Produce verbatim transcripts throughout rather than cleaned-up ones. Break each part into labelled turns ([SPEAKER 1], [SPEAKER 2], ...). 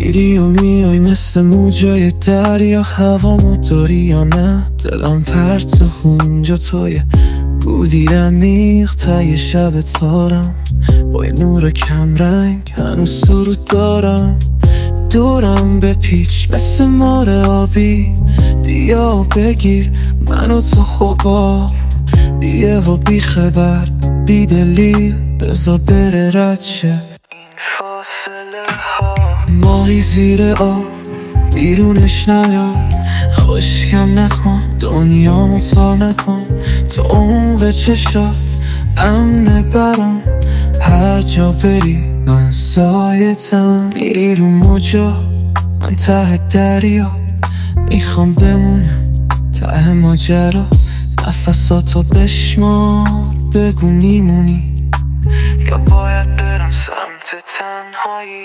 [SPEAKER 1] میری و میای مثل موجای دریا، هوامو داری یا نه دلم پرت و اونجا توی بودی عمیق تای شب تارم، با یه نور کم رنگ هنوز سرود دارم. دورم به پیچ مثل مار آبی، بیا و بگیر منو تو خوابا، بیه و بی خبر بی دلیل بذار بره رد شه این فاصله ها. ماهی زیر آب بیرونش نیار، خشکم نکن دنیامو تار نکن، تو عمق چشات امنه برام، هر جا بری من سایتم. میری رو موجا من ته دریا، میخوام بمونم ته ماجرا، نفساتو بشمار بگو میمونی یا باید برم سمت تنهایی.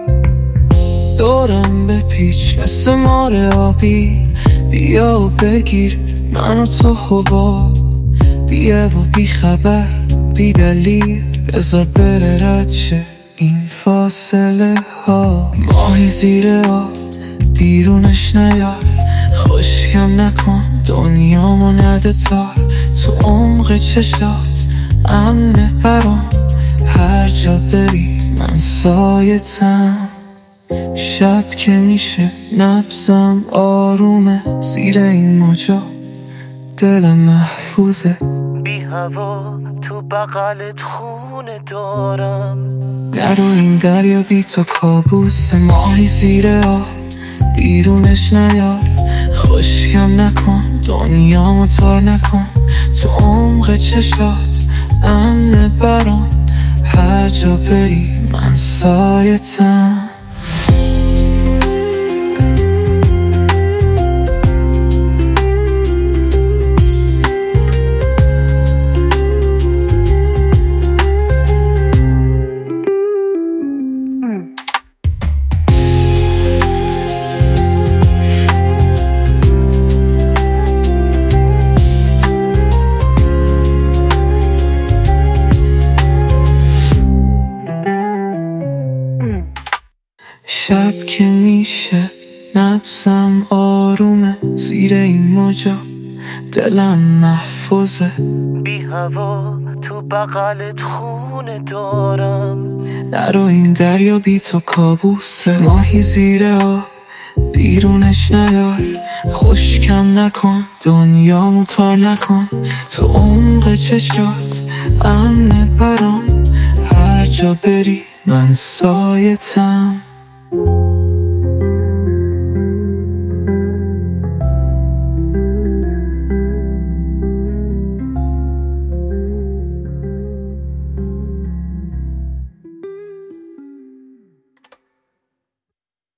[SPEAKER 1] دورم به پیچ مثل مار آبی، بیا و بگیر منو تو خوابا، بیا و بی خبر بی دلیل بذار بره رد شه این فاصله ها. ماهی زیر آب بیرونش نیار، خشکم نکن دنیامو نده تار، تو عمق چشات امنه برام، هر جا بری من سایتم. شب که میشه نبضم آرومه، زیر این موجا دلم محفوظه،
[SPEAKER 2] بی هوا تو بغلت خونه دارم.
[SPEAKER 1] نرو این دریا بی تو کابوس، ماهی زیر آب بیرونش نیار، خشکم نکن دنیامو تار نکن، تو عمق چشات امنه برام، هر جا بری من سایتم. شب که میشه نبضم آرومه، زیر این موجا دلم محفوظه،
[SPEAKER 2] بی هوا تو بغلت خونه دارم.
[SPEAKER 1] نرو این دریا بی تو کابوسه، ماهی زیر آب بیرونش نیار، خشکم نکن دنیامو تار نکن، تو عمق چشات امنه برام، هر جا بری من سایتم.